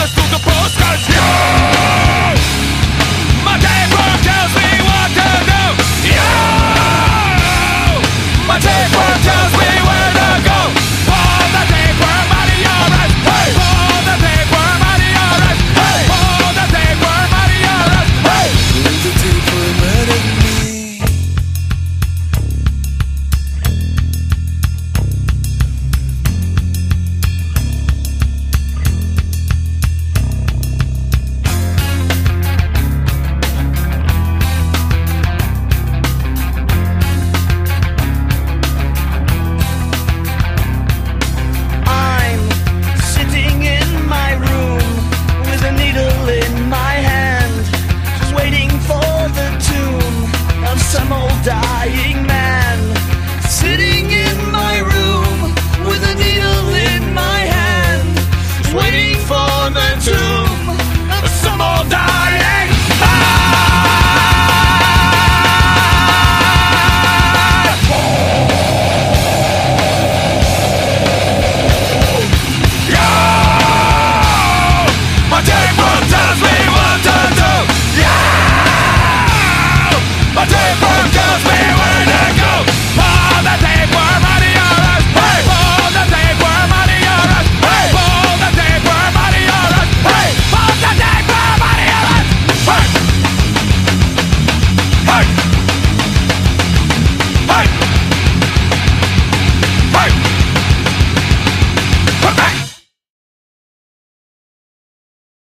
us to the post, 'cause you, my tapeworm tells me what to do. You, my tapeworm tells me where to go. Pull the tapeworm out of your eyes. Hey, pull the tapeworm out of your eyes. Hey, pull the tapeworm out of your eyes. Hey, pull the tapeworm out of me. Some old dying man sitting in my room with a needle in my hand, waiting for the tomb